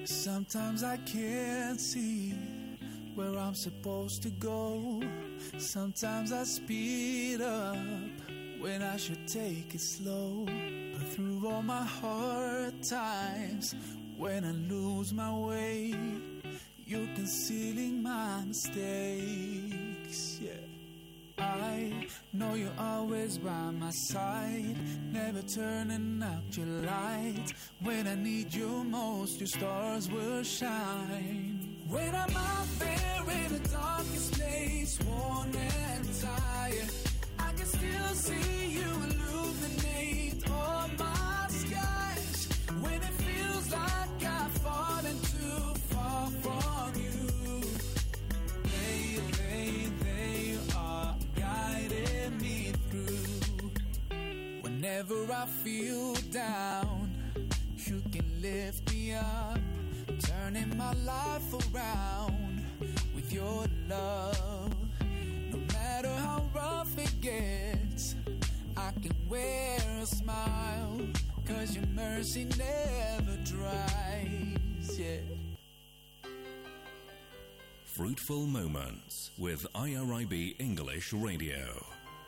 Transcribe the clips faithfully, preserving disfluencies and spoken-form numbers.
Sometimes I can't see where I'm supposed to go. Sometimes I speed up when I should take it slow. But through all my hard times, when I lose my way, you're concealing my mistakes, yeah. I know you're always by my side, never turning out your light. When I need you most, your stars will shine. When I'm out there in the darkest place, worn and tired, I can still see you illuminate all my skies. When it feels like I've fallen too far from you, they, they, they are guiding me through. Whenever I feel down, you can lift me up, turning my life around with your love. No matter how rough it gets, I can wear a smile, 'cause your mercy never dries, yeah. Fruitful Moments with I R I B English Radio.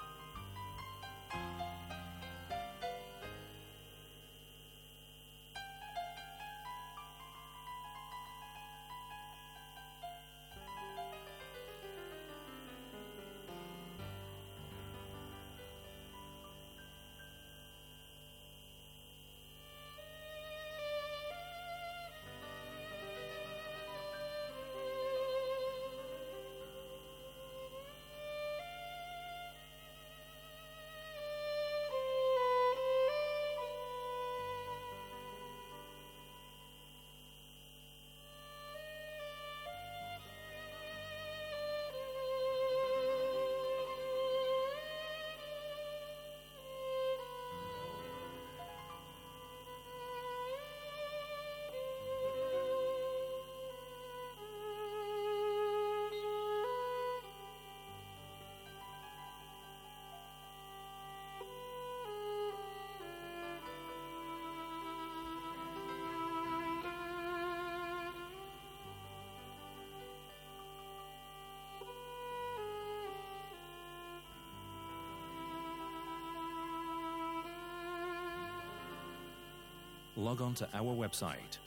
Log on to our website,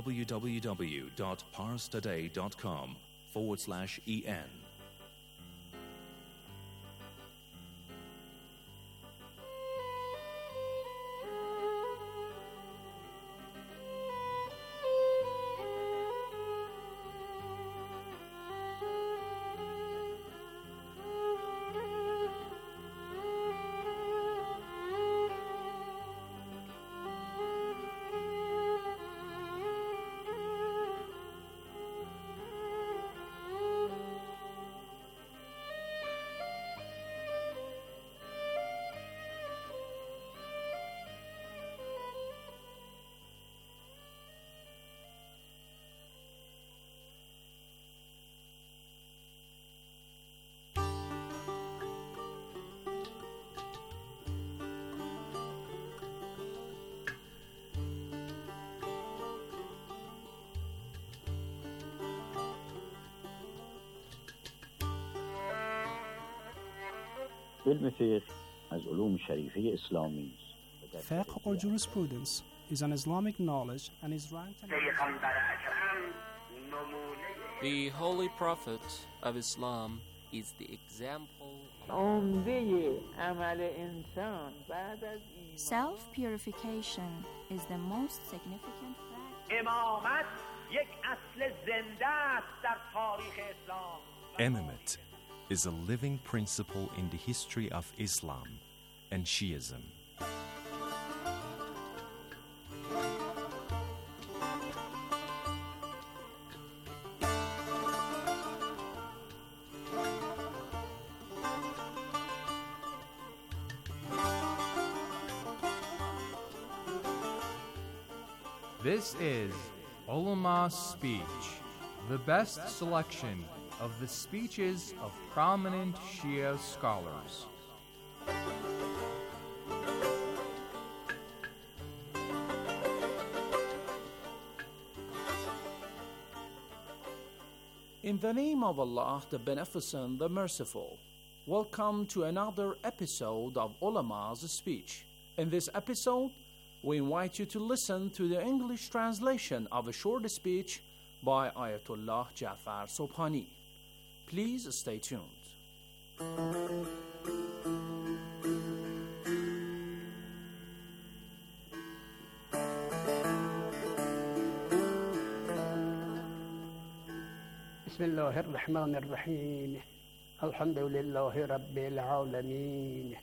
www.parstoday.com forward slash en. علم فقه از علوم شریفه اسلامی است. Fiqh or jurisprudence is an Islamic knowledge and is ranked. The Holy Prophet of Islam is the example. Self-purification is the most significant fact. Imamate is a living principle in the history of Islam and Shiism. This is Ulama Speech, the best selection of the speeches of prominent Shia scholars. In the name of Allah, the Beneficent, the Merciful, welcome to another episode of Ulama's Speech. In this episode, we invite you to listen to the English translation of a short speech by Ayatollah Jafar Sobhani. Please stay tuned. بسم الله الرحمن الرحيم الحمد لله رب العالمين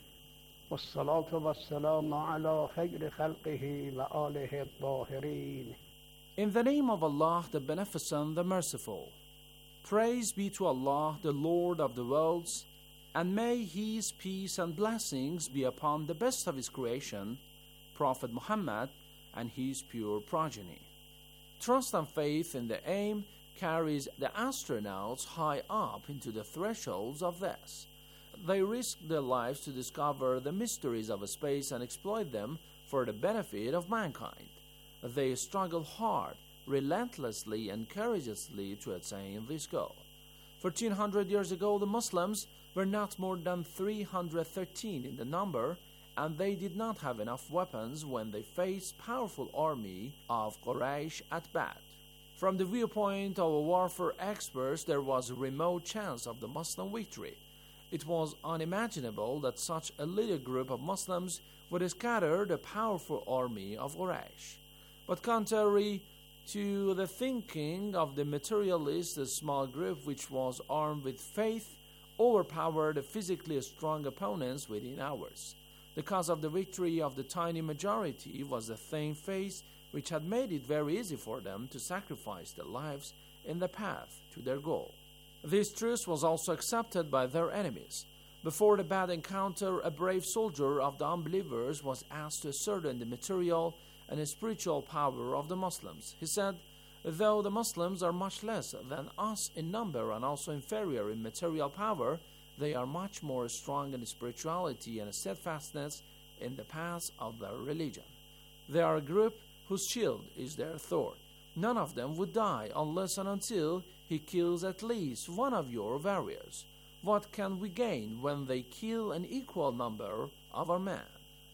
والصلاة والسلام على خير خلقه وآله الطاهرين. In the name of Allah, the Beneficent, the Merciful. Praise be to Allah, the Lord of the worlds, and may His peace and blessings be upon the best of His creation, Prophet Muhammad, and his pure progeny. Trust and faith in the aim carries the astronauts high up into the thresholds of this. They risk their lives to discover the mysteries of space and exploit them for the benefit of mankind. They struggle hard, relentlessly and courageously to attain this goal. fourteen hundred years ago, the Muslims were not more than three hundred thirteen in the number, and they did not have enough weapons when they faced powerful army of Quraysh at Badr. From the viewpoint of warfare experts, there was a remote chance of the Muslim victory. It was unimaginable that such a little group of Muslims would scatter the powerful army of Quraysh. But contrary to the thinking of the materialists, a small group which was armed with faith overpowered the physically strong opponents within hours. The cause of the victory of the tiny majority was the thin faith which had made it very easy for them to sacrifice their lives in the path to their goal. This truth was also accepted by their enemies. Before the bad encounter, a brave soldier of the unbelievers was asked to ascertain the material and spiritual power of the Muslims. He said, "Though the Muslims are much less than us in number and also inferior in material power, they are much more strong in spirituality and steadfastness in the path of their religion. They are a group whose shield is their sword. None of them would die unless and until he kills at least one of your warriors. What can we gain when they kill an equal number of our men?"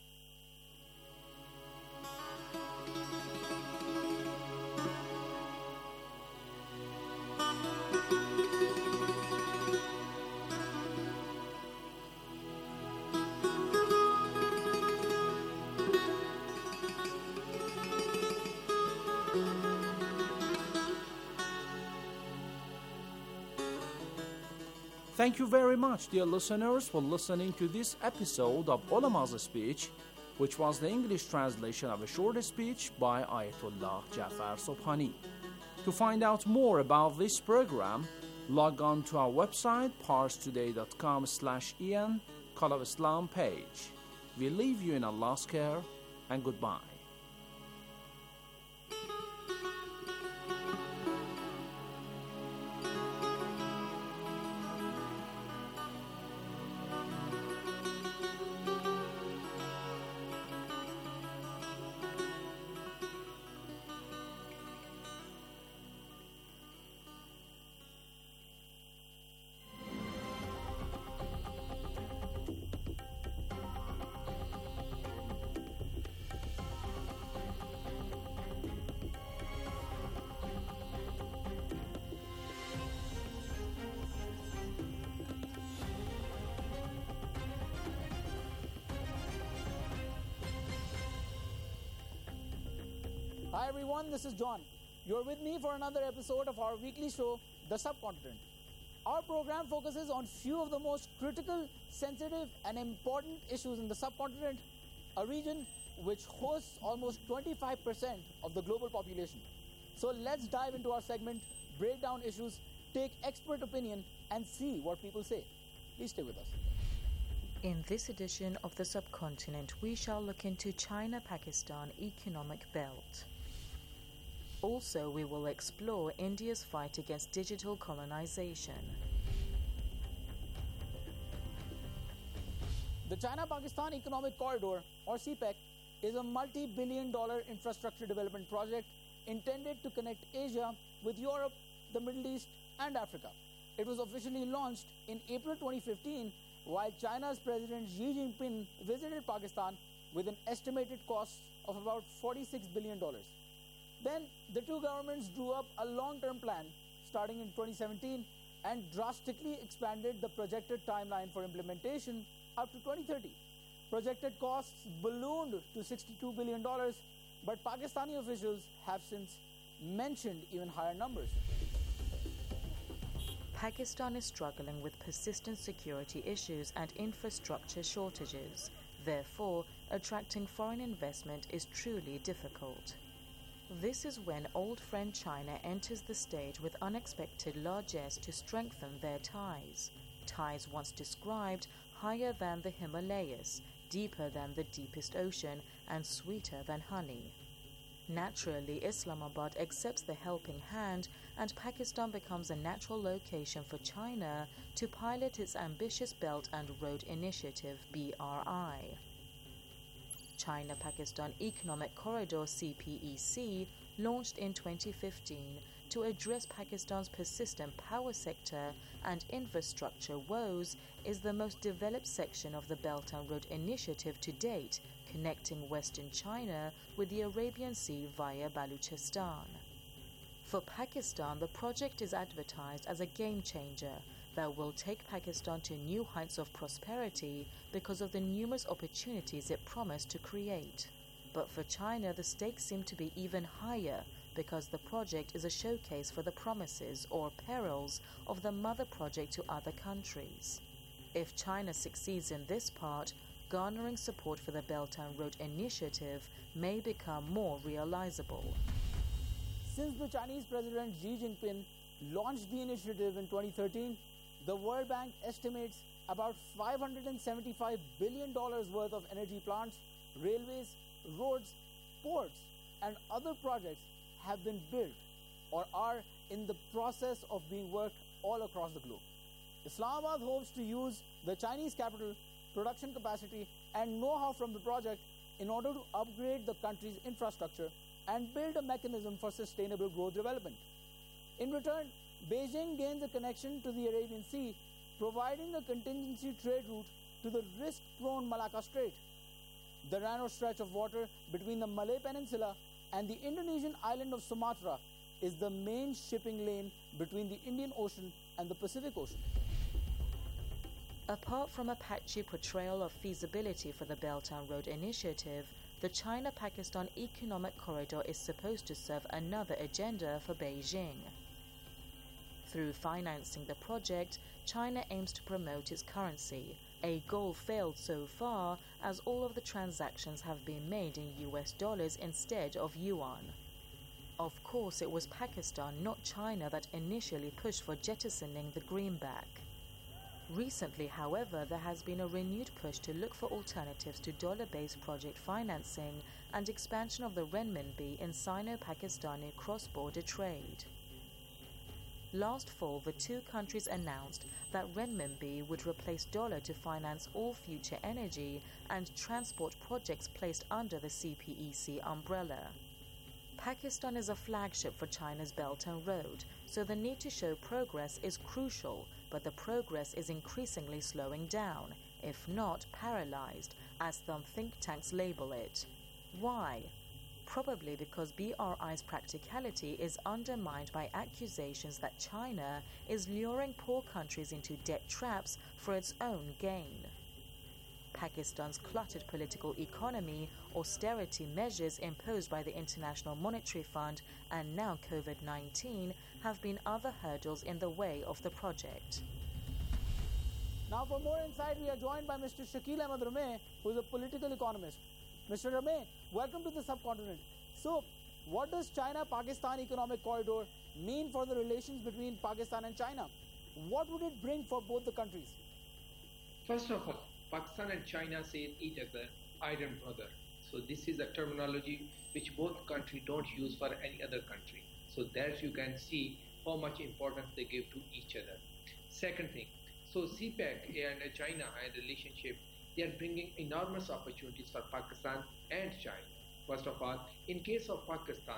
Thank you very much, dear listeners, for listening to this episode of Ulama's Speech, which was the English translation of a short speech by Ayatollah Jafar Sobhani. To find out more about this program, log on to our website, parstoday.com slash en, Call of Islam page. We leave you in Allah's care, and goodbye. Hi everyone, this is John. You're with me for another episode of our weekly show, The Subcontinent. Our program focuses on few of the most critical, sensitive and important issues in the subcontinent, a region which hosts almost twenty-five percent of the global population. So let's dive into our segment, break down issues, take expert opinion and see what people say. Please stay with us. In this edition of The Subcontinent, we shall look into China-Pakistan economic belt. Also, we will explore India's fight against digital colonization. The China-Pakistan Economic Corridor, or C PEC, is a multi-billion dollar infrastructure development project intended to connect Asia with Europe, the Middle East, and Africa. It was officially launched in April twenty fifteen while China's President Xi Jinping visited Pakistan with an estimated cost of about forty-six billion dollars. Then the two governments drew up a long-term plan starting in twenty seventeen and drastically expanded the projected timeline for implementation up to twenty thirty. Projected costs ballooned to sixty-two billion dollars, but Pakistani officials have since mentioned even higher numbers. Pakistan is struggling with persistent security issues and infrastructure shortages. Therefore, attracting foreign investment is truly difficult. This is when old friend China enters the stage with unexpected largesse to strengthen their ties. Ties once described higher than the Himalayas, deeper than the deepest ocean, and sweeter than honey. Naturally, Islamabad accepts the helping hand, and Pakistan becomes a natural location for China to pilot its ambitious Belt and Road Initiative, B R I. China-Pakistan Economic Corridor, C P E C, launched in twenty fifteen to address Pakistan's persistent power sector and infrastructure woes, is the most developed section of the Belt and Road Initiative to date, connecting western China with the Arabian Sea via Balochistan. For Pakistan, the project is advertised as a game changer that will take Pakistan to new heights of prosperity because of the numerous opportunities it promised to create. But for China, the stakes seem to be even higher because the project is a showcase for the promises or perils of the mother project to other countries. If China succeeds in this part, garnering support for the Belt and Road Initiative may become more realizable. Since the Chinese President Xi Jinping launched the initiative in twenty thirteen, the World Bank estimates about five hundred seventy-five billion dollars worth of energy plants, railways, roads, ports, and other projects have been built or are in the process of being worked all across the globe. Islamabad hopes to use the Chinese capital, production capacity, and know-how from the project in order to upgrade the country's infrastructure and build a mechanism for sustainable growth development. In return, Beijing gains a connection to the Arabian Sea, providing a contingency trade route to the risk-prone Malacca Strait. The narrow stretch of water between the Malay Peninsula and the Indonesian island of Sumatra is the main shipping lane between the Indian Ocean and the Pacific Ocean. Apart from a patchy portrayal of feasibility for the Belt and Road Initiative, the China-Pakistan Economic Corridor is supposed to serve another agenda for Beijing. Through financing the project, China aims to promote its currency, a goal failed so far as all of the transactions have been made in U S dollars instead of yuan. Of course, it was Pakistan, not China, that initially pushed for jettisoning the greenback. Recently, however, there has been a renewed push to look for alternatives to dollar-based project financing and expansion of the renminbi in Sino-Pakistani cross-border trade. Last fall, the two countries announced that renminbi would replace dollar to finance all future energy and transport projects placed under the C P E C umbrella. Pakistan is a flagship for China's Belt and Road, so the need to show progress is crucial, but the progress is increasingly slowing down, if not paralyzed, as some think tanks label it. Why? Probably because B R I's practicality is undermined by accusations that China is luring poor countries into debt traps for its own gain. Pakistan's cluttered political economy, austerity measures imposed by the International Monetary Fund, and now COVID nineteen have been other hurdles in the way of the project. Now, for more insight, we are joined by Mister Shakeel Ahmed Rameh, who is a political economist. Mister Rameh, welcome to the subcontinent. So, what does China-Pakistan Economic Corridor mean for the relations between Pakistan and China? What would it bring for both the countries? First of all, Pakistan and China say each other iron brother. So this is a terminology which both countries don't use for any other country. So there you can see how much importance they give to each other. Second thing, so C PEC and China and relationship, they are bringing enormous opportunities for Pakistan and China. First of all, in case of Pakistan,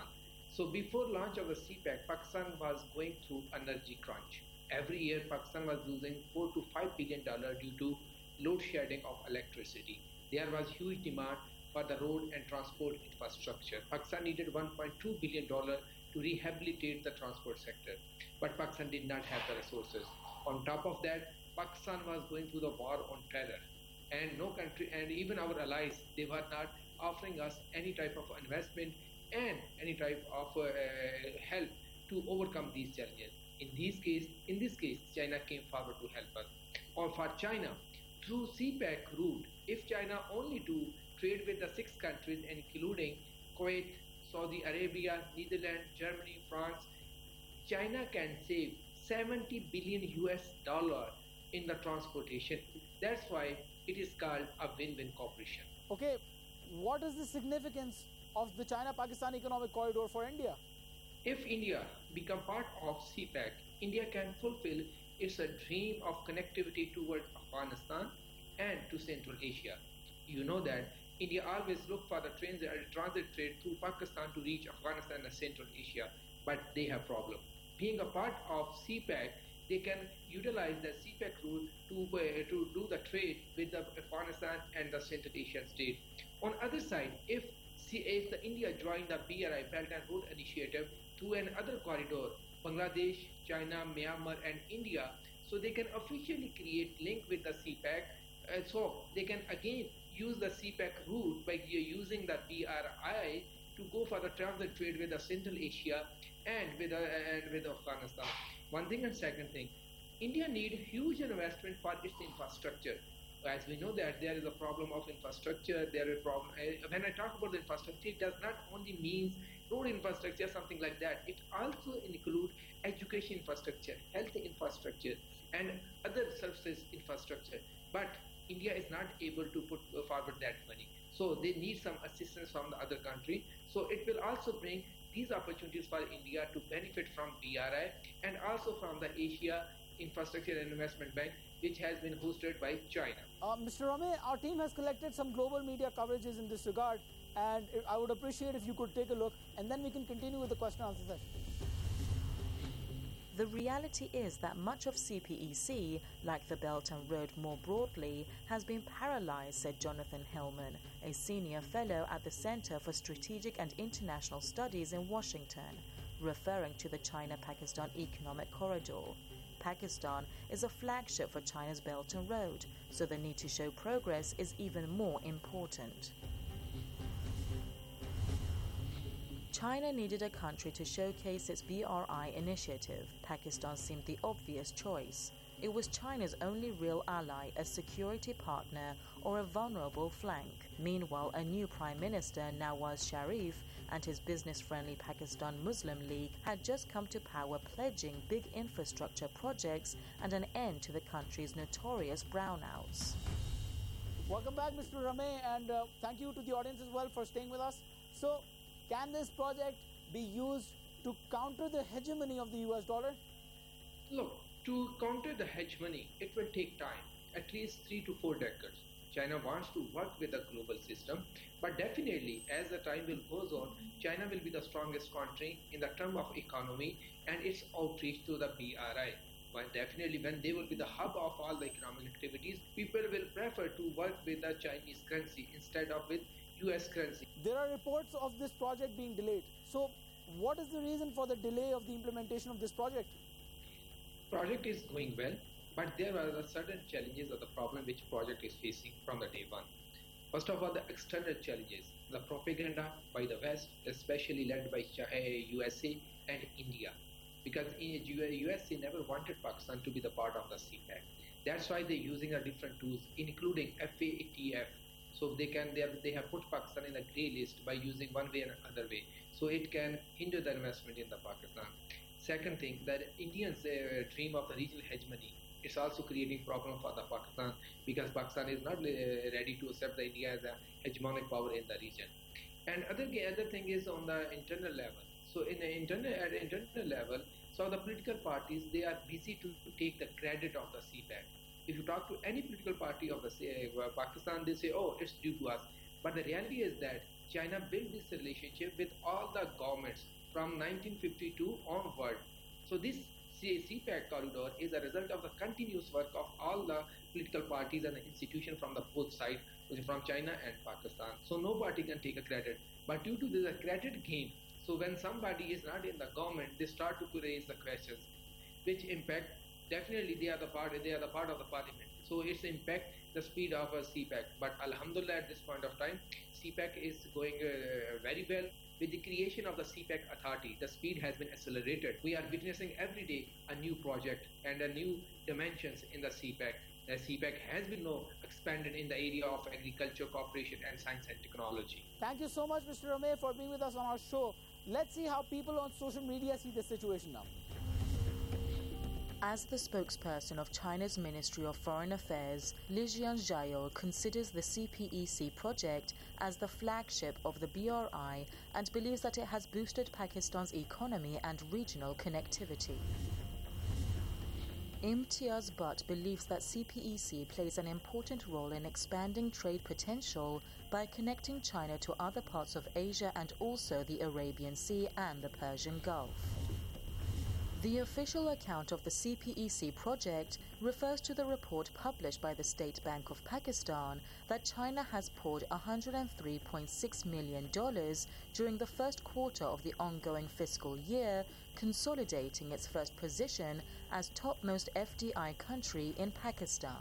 So before launch of the C PAC, Pakistan was going through energy crunch. Every year, Pakistan was losing four to five billion dollars due to load shedding of electricity. There was huge demand for the road and transport infrastructure. Pakistan needed one point two billion dollars to rehabilitate the transport sector, but Pakistan did not have the resources. On top of that, Pakistan was going through the war on terror, and no country, and even our allies, they were not offering us any type of investment and any type of uh, help to overcome these challenges. In this case, in this case, China came forward to help us. Or for China, through C PAC route, if China only to trade with the six countries, including Kuwait, Saudi Arabia, Netherlands, Germany, France, China can save seventy billion U S dollar in the transportation. That's why it is called a win-win cooperation. Okay, what is the significance of the China-Pakistan Economic Corridor for India? If India become part of C PAC, India can fulfill its a dream of connectivity towards Afghanistan and to Central Asia. You know that India always look for the trains and transit trade through Pakistan to reach Afghanistan and Central Asia, but they have problem. Being a part of C PAC, they can utilize the C PAC route to uh, to do the trade with the Afghanistan and the Central Asian state. On other side, if C, if the India join the B R I Belt and Road Initiative through another corridor, Bangladesh, China, Myanmar, and India, so they can officially create link with the C PAC. Uh, so they can again use the C PAC route by using the B R I to go for the transit trade with the Central Asia and with uh, and with Afghanistan. One thing and second thing, India need huge investment for its infrastructure. As we know that there is a problem of infrastructure, there is a problem. Uh, when I talk about the infrastructure, it does not only mean road infrastructure, something like that. It also includes education infrastructure, health infrastructure, and other services infrastructure. But India is not able to put forward that money. So they need some assistance from the other country. So it will also bring these opportunities for India to benefit from B R I and also from the Asia Infrastructure and Investment Bank, which has been hosted by China. Uh, Mister Ramey, our team has collected some global media coverages in this regard, and I would appreciate if you could take a look, and then we can continue with the question and answer session. The reality is that much of C P E C, like the Belt and Road more broadly, has been paralyzed, said Jonathan Hillman, a senior fellow at the Center for Strategic and International Studies in Washington, referring to the China-Pakistan Economic Corridor. Pakistan is a flagship for China's Belt and Road, so the need to show progress is even more important. China needed a country to showcase its B R I initiative. Pakistan seemed the obvious choice. It was China's only real ally, a security partner, or a vulnerable flank. Meanwhile, a new Prime Minister, Nawaz Sharif, and his business-friendly Pakistan Muslim League had just come to power, pledging big infrastructure projects and an end to the country's notorious brownouts. Welcome back, Mister Ramey, and uh, thank you to the audience as well for staying with us. So, can this project be used to counter the hegemony of the U S dollar? Look, to counter the hegemony, it will take time, at least three to four decades. China wants to work with the global system, but definitely as the time will goes on, China will be the strongest country in the term of economy and its outreach to the B R I. But definitely when they will be the hub of all the economic activities, people will prefer to work with the Chinese currency instead of with U S currency. There are reports of this project being delayed. So what is the reason for the delay of the implementation of this project? Project is going well, but there are the certain challenges of the problem which project is facing from the day one. First of all, the external challenges, the propaganda by the West, especially led by U S A and India, because U S A never wanted Pakistan to be the part of the C PAC. That's why they're using a different tools, including F A T F. So they can they have, they have put Pakistan in a grey list by using one way and another way. So it can hinder the investment in the Pakistan. Second thing, that Indians uh, dream of the regional hegemony. It's also creating problem for the Pakistan because Pakistan is not uh, ready to accept the India as a hegemonic power in the region. And other other thing is on the internal level. So in the internal at the internal level, so the political parties, they are busy to, to take the credit of the C PAC. If you talk to any political party of the uh, Pakistan, they say, oh, it's due to us. But the reality is that China built this relationship with all the governments from nineteen fifty-two onward. So this C PAC corridor is a result of the continuous work of all the political parties and the institutions from the both sides, which is from China and Pakistan. So no party can take a credit. But due to this credit game, so when somebody is not in the government, they start to raise the questions, which impact, definitely they are the part, they are the part of the parliament. So it's impact the speed of a C PAC. But alhamdulillah, at this point of time, C PAC is going uh, very well. With the creation of the C PAC authority, the speed has been accelerated. We are witnessing every day a new project and a new dimensions in the C PAC. The C PAC has been now expanded in the area of agriculture, cooperation and science and technology. Thank you so much, Mister Ramey, for being with us on our show. Let's see how people on social media see the situation now. As the spokesperson of China's Ministry of Foreign Affairs, Li Jianzhao considers the C P E C project as the flagship of the B R I and believes that it has boosted Pakistan's economy and regional connectivity. Imtiaz Butt believes that C P E C plays an important role in expanding trade potential by connecting China to other parts of Asia and also the Arabian Sea and the Persian Gulf. The official account of the C P E C project refers to the report published by the State Bank of Pakistan that China has poured one hundred three point six million dollars during the first quarter of the ongoing fiscal year, consolidating its first position as topmost F D I country in Pakistan.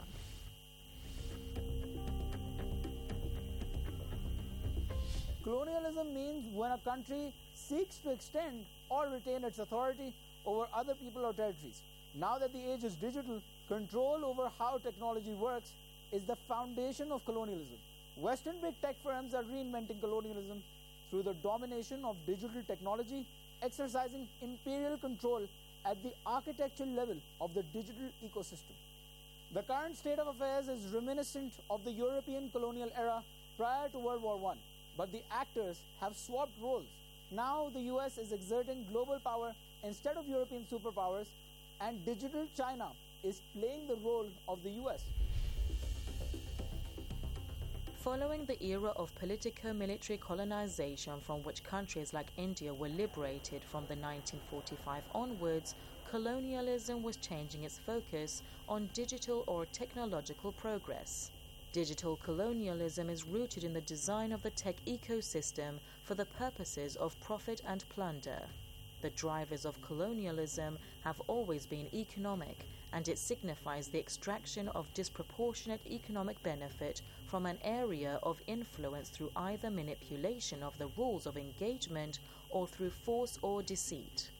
Colonialism means when a country seeks to extend or retain its authority over other people or territories. Now that the age is digital, control over how technology works is the foundation of colonialism. Western big tech firms are reinventing colonialism through the domination of digital technology, exercising imperial control at the architectural level of the digital ecosystem. The current state of affairs is reminiscent of the European colonial era prior to World War One, but the actors have swapped roles. Now the U S is exerting global power instead of European superpowers, and digital China is playing the role of the U S. Following the era of politico-military colonization from which countries like India were liberated from the nineteen forty-five onwards, colonialism was changing its focus on digital or technological progress. Digital colonialism is rooted in the design of the tech ecosystem for the purposes of profit and plunder. The drivers of colonialism have always been economic, and it signifies the extraction of disproportionate economic benefit from an area of influence through either manipulation of the rules of engagement or through force or deceit.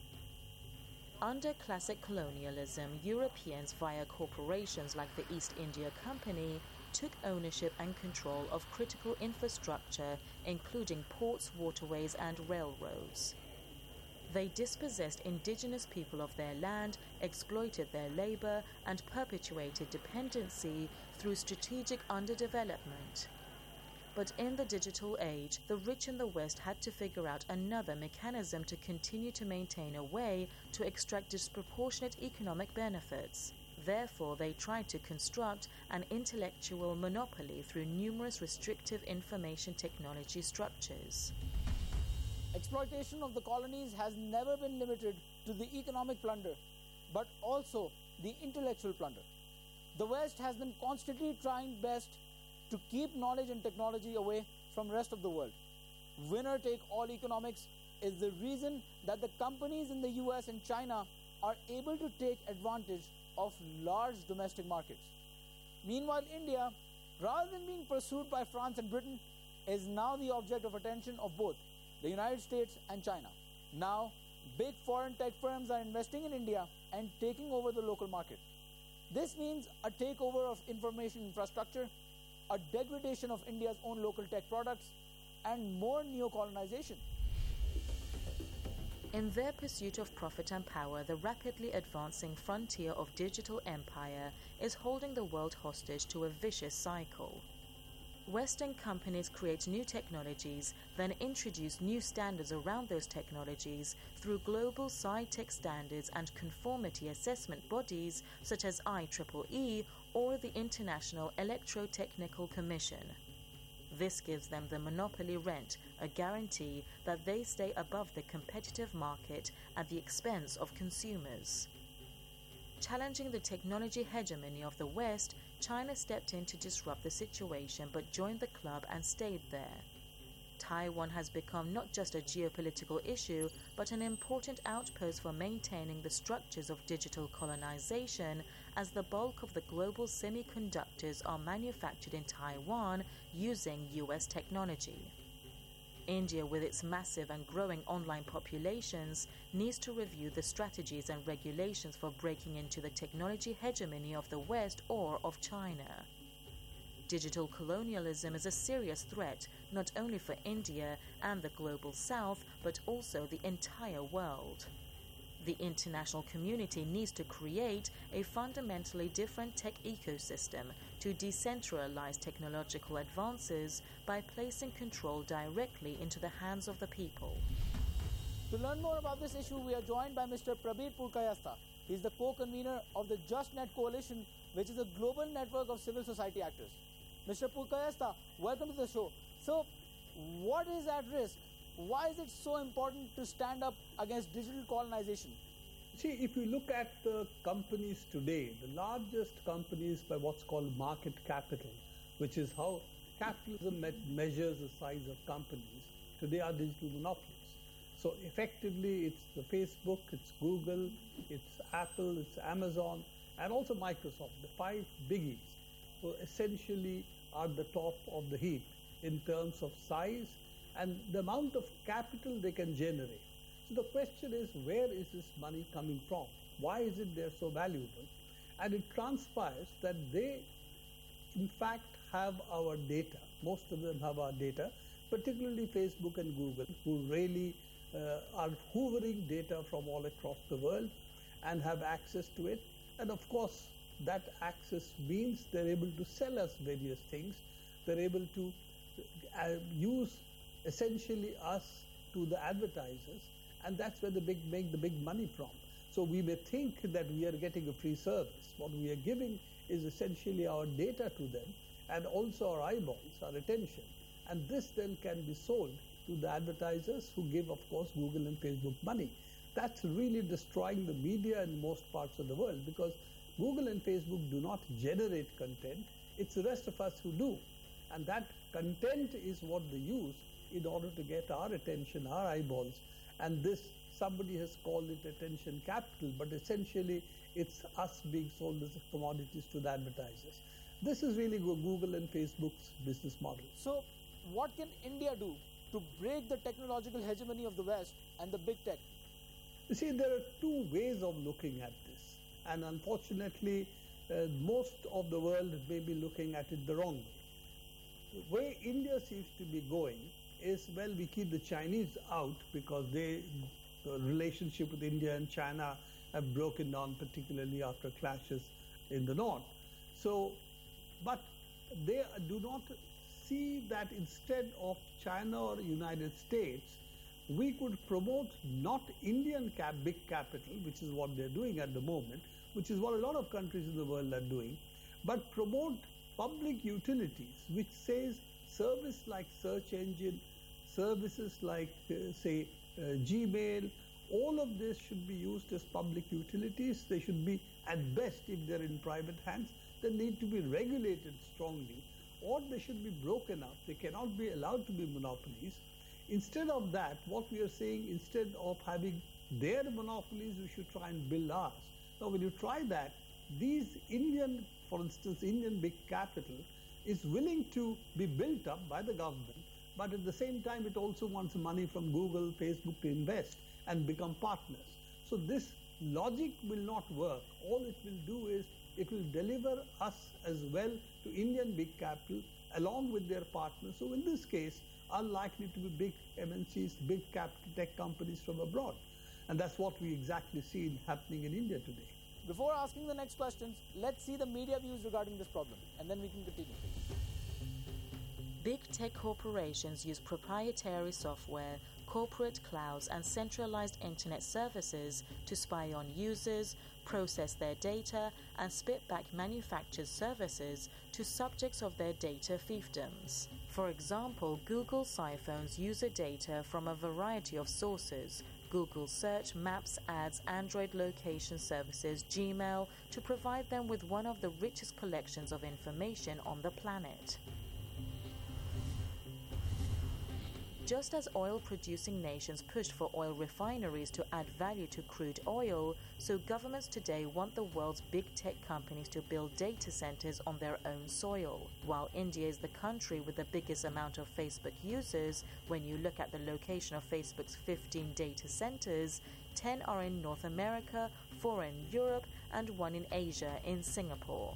Under classic colonialism, Europeans via corporations like the East India Company took ownership and control of critical infrastructure, including ports, waterways, and railroads. They dispossessed indigenous people of their land, exploited their labor, and perpetuated dependency through strategic underdevelopment. But in the digital age, the rich in the West had to figure out another mechanism to continue to maintain a way to extract disproportionate economic benefits. Therefore, they tried to construct an intellectual monopoly through numerous restrictive information technology structures. Exploitation of the colonies has never been limited to the economic plunder, but also the intellectual plunder. The West has been constantly trying best to keep knowledge and technology away from the rest of the world. Winner-take-all economics is the reason that the companies in the U S and China are able to take advantage of large domestic markets. Meanwhile, India, rather than being pursued by France and Britain, is now the object of attention of both the United States and China. Now, big foreign tech firms are investing in India and taking over the local market. This means a takeover of information infrastructure, a degradation of India's own local tech products, and more neo-colonization. In their pursuit of profit and power, the rapidly advancing frontier of digital empire is holding the world hostage to a vicious cycle. Western companies create new technologies, then introduce new standards around those technologies through global sci-tech standards and conformity assessment bodies such as I triple E or the International Electrotechnical Commission. This gives them the monopoly rent, a guarantee that they stay above the competitive market at the expense of consumers. Challenging the technology hegemony of the West, China stepped in to disrupt the situation but joined the club and stayed there. Taiwan has become not just a geopolitical issue, but an important outpost for maintaining the structures of digital colonization, as the bulk of the global semiconductors are manufactured in Taiwan using U S technology. India, with its massive and growing online populations, needs to review the strategies and regulations for breaking into the technology hegemony of the West or of China. Digital colonialism is a serious threat not only for India and the global South, but also the entire world. The international community needs to create a fundamentally different tech ecosystem to decentralize technological advances by placing control directly into the hands of the people. To learn more about this issue, we are joined by Mister Prabir Purkayastha. He is the co-convener of the JustNet Coalition, which is a global network of civil society actors. Mister Purkayastha, welcome to the show. So, what is at risk? Why is it so important to stand up against digital colonization? See, if you look at the companies today, the largest companies by what's called market capital, which is how capitalism me- measures the size of companies, today are digital monopolies. So effectively, it's the Facebook, it's Google, it's Apple, it's Amazon, and also Microsoft, the five biggies, who essentially are the top of the heap in terms of size and the amount of capital they can generate. So the question is, where is this money coming from? Why is it they're so valuable? And it transpires that they, in fact, have our data. Most of them have our data, particularly Facebook and Google, who really uh, are hoovering data from all across the world and have access to it. And of course, that access means they're able to sell us various things. They're able to uh, use essentially us to the advertisers, and that's where they big, make the big money from. So we may think that we are getting a free service. What we are giving is essentially our data to them and also our eyeballs, our attention. And this then can be sold to the advertisers who give, of course, Google and Facebook money. That's really destroying the media in most parts of the world, because Google and Facebook do not generate content. It's the rest of us who do. And that content is what they use in order to get our attention, our eyeballs. And this, somebody has called it attention capital, but essentially it's us being sold as commodities to the advertisers. This is really Google and Facebook's business model. So what can India do to break the technological hegemony of the West and the big tech? You see, there are two ways of looking at this. And unfortunately, uh, most of the world may be looking at it the wrong way. The way India seems to be going is, well, we keep the Chinese out because they, the relationship with India and China have broken down, particularly after clashes in the north. So, but they do not see that instead of China or United States, we could promote not Indian cap, big capital, which is what they're doing at the moment, which is what a lot of countries in the world are doing, but promote public utilities, which says service like search engine, services like, uh, say, uh, Gmail, all of this should be used as public utilities. They should be, at best, if they're in private hands, they need to be regulated strongly, or they should be broken up. They cannot be allowed to be monopolies. Instead of that, what we are saying, instead of having their monopolies, we should try and build ours. Now, when you try that, these Indian, for instance, Indian big capital is willing to be built up by the government, but at the same time, it also wants money from Google, Facebook to invest and become partners. So this logic will not work. All it will do is it will deliver us as well to Indian big capital along with their partners. So in this case, are likely to be big M N Cs, big capital tech companies from abroad. And that's what we exactly see happening in India today. Before asking the next questions, let's see the media views regarding this problem, and then we can continue. Big tech corporations use proprietary software, corporate clouds, and centralized internet services to spy on users, process their data, and spit back manufactured services to subjects of their data fiefdoms. For example, Google siphons user data from a variety of sources: Google Search, Maps, Ads, Android location services, Gmail, to provide them with one of the richest collections of information on the planet. Just as oil-producing nations pushed for oil refineries to add value to crude oil, so governments today want the world's big tech companies to build data centers on their own soil. While India is the country with the biggest amount of Facebook users, when you look at the location of Facebook's fifteen data centers, ten are in North America, four in Europe, and one in Asia in Singapore.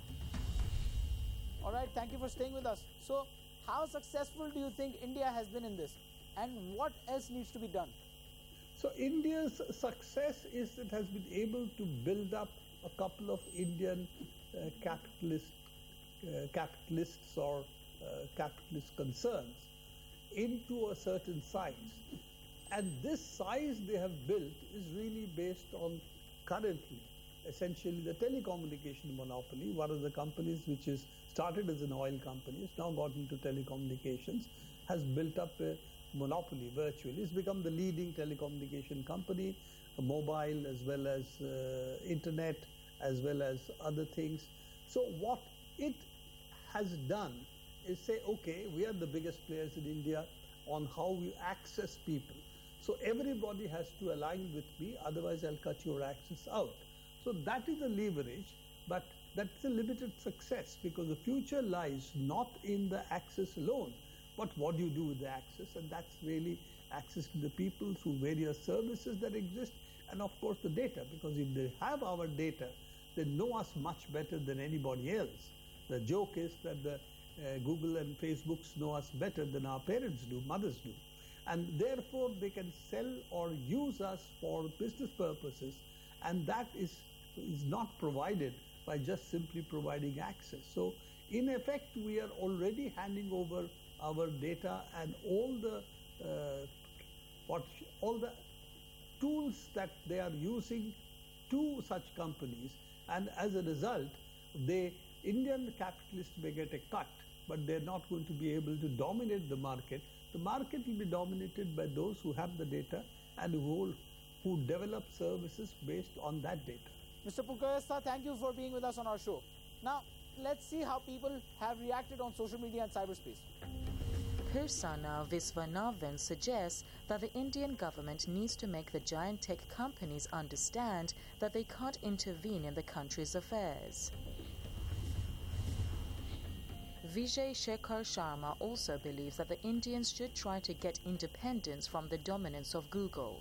All right, thank you for staying with us. So, how successful do you think India has been in this? And what else needs to be done? So India's success is it has been able to build up a couple of Indian uh, capitalist, uh, capitalists or uh, capitalist concerns into a certain size. And this size they have built is really based on currently, essentially the telecommunication monopoly. One of the companies which is started as an oil company, has now got into telecommunications, has built up a monopoly virtually. It's become the leading telecommunication company, mobile as well as uh, internet as well as other things. So what it has done is say, okay, we are the biggest players in India on how we access people. So everybody has to align with me, otherwise I'll cut your access out. So that is a leverage, but that's a limited success, because the future lies not in the access alone, but what do you do with the access? And that's really access to the people through various services that exist, and of course the data, because if they have our data, they know us much better than anybody else. The joke is that the uh, Google and Facebooks know us better than our parents do, mothers do. And therefore they can sell or use us for business purposes, and that is, is not provided by just simply providing access. So in effect, we are already handing over our data and all the uh, what all the tools that they are using to such companies, and as a result, the Indian capitalists may get a cut, but they're not going to be able to dominate the market. The market will be dominated by those who have the data and who, who develop services based on that data. Mister Purkayastha, thank you for being with us on our show. Now, let's see how people have reacted on social media and cyberspace. Pirsana Visvanathan suggests that the Indian government needs to make the giant tech companies understand that they can't intervene in the country's affairs. Vijay Shekhar Sharma also believes that the Indians should try to get independence from the dominance of Google.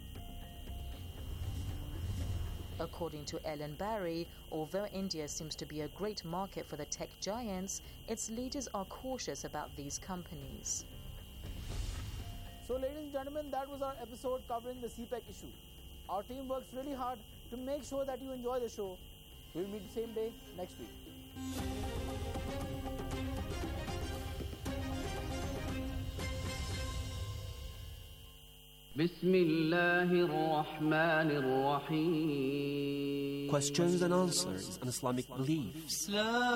According to Ellen Barry, although India seems to be a great market for the tech giants, its leaders are cautious about these companies. So, ladies and gentlemen, that was our episode covering the C PEC issue. Our team works really hard to make sure that you enjoy the show. We'll meet the same day next week. Questions and answers on Islamic beliefs.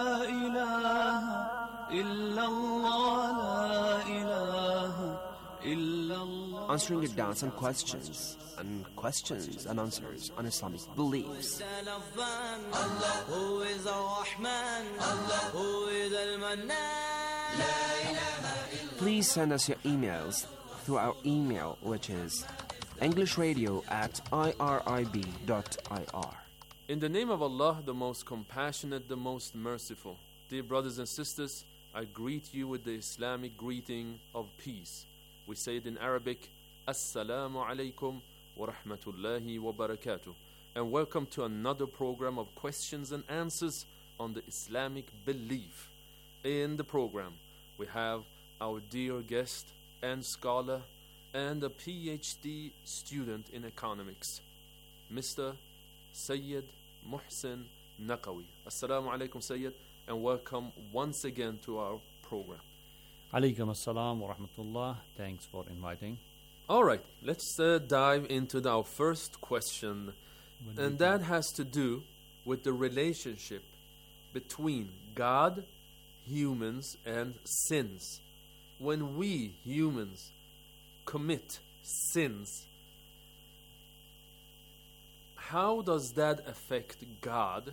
Answering your doubts and questions, and questions and answers on Islamic beliefs. Please send us your emails through our email, which is englishradio at irib dot I R. In the name of Allah, the most compassionate, the most merciful. Dear brothers and sisters, I greet you with the Islamic greeting of peace. We say it in Arabic, Assalamu alaikum wa rahmatullahi wa barakatuh. And welcome to another program of questions and answers on the Islamic belief. In the program, we have our dear guest and scholar and a P H D student in economics, Mister Sayyid Muhsin Naqawi. Assalamu alaikum, Sayyid, and welcome once again to our program. Alaikum assalam wa rahmatullah. Thanks for inviting. All right, let's uh, dive into the, our first question, What and that has to do with the relationship between God, humans, and sins. when we humans commit sins, how does that affect God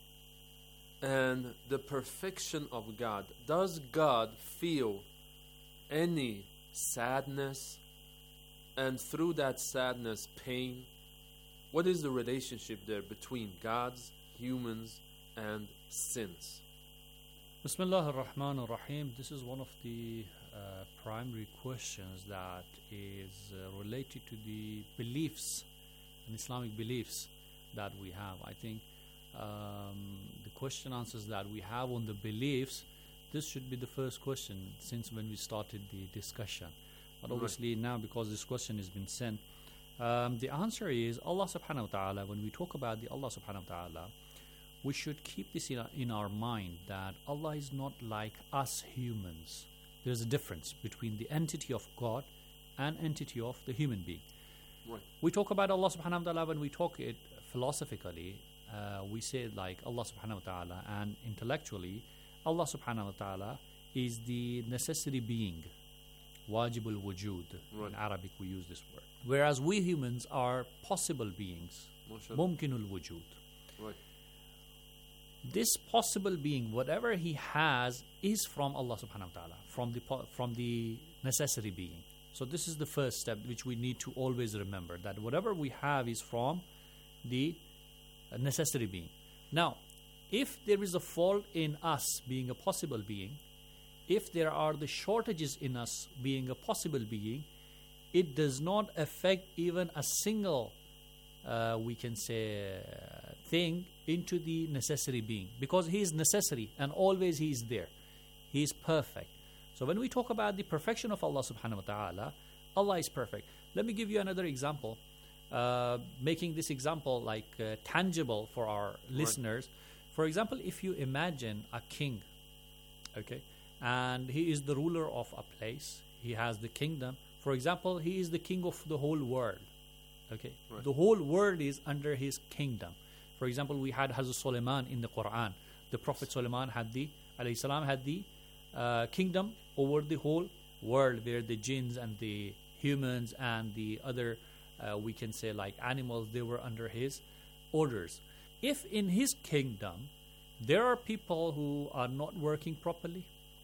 and the perfection of God? Does God feel any sadness, and through that sadness, pain? What is the relationship there between God's, humans, and sins? Bismillah ar-Rahman ar-Rahim. This is one of the uh, primary questions that is uh, related to the beliefs and Islamic beliefs that we have. I think um, the question answers that we have on the beliefs, this should be the first question since when we started the discussion. But obviously now, because this question has been sent, um, the answer is Allah subhanahu wa ta'ala. When we talk about the Allah subhanahu wa ta'ala, we should keep this in our, in our mind, that Allah is not like us humans. There's a difference between the entity of God and entity of the human being. Right. We talk about Allah subhanahu wa ta'ala when we talk it philosophically, uh, we say it like Allah subhanahu wa ta'ala, and intellectually, Allah subhanahu wa ta'ala is the necessary being, wajibul wujud. Right. In Arabic we use this word. Whereas we humans are possible beings, mumkinul wujud. Right. This possible being, whatever he has, is from Allah subhanahu wa ta'ala, from the, from the necessary being. So this is the first step which we need to always remember, that whatever we have is from the necessary being. Now, if there is a fault in us being a possible being, if there are the shortages in us being a possible being, it does not affect even a single, uh, we can say, uh, thing into the necessary being, because he is necessary and always he is there. He is perfect. So when we talk about the perfection of Allah subhanahu wa ta'ala, Allah is perfect. Let me give you another example, uh, making this example like uh, tangible for our right. listeners. For example, if you imagine a king, okay, and he is the ruler of a place, he has the kingdom. For example, he is the king of the whole world, okay. Right. The whole world is under his kingdom. For example, we had Hazrat Suleiman in the Quran. The Prophet Suleiman had the, alayhi salam, had the uh, kingdom over the whole world, where the jinns and the humans and the other, uh, we can say like animals, they were under his orders. If in his kingdom there are people who are not working properly,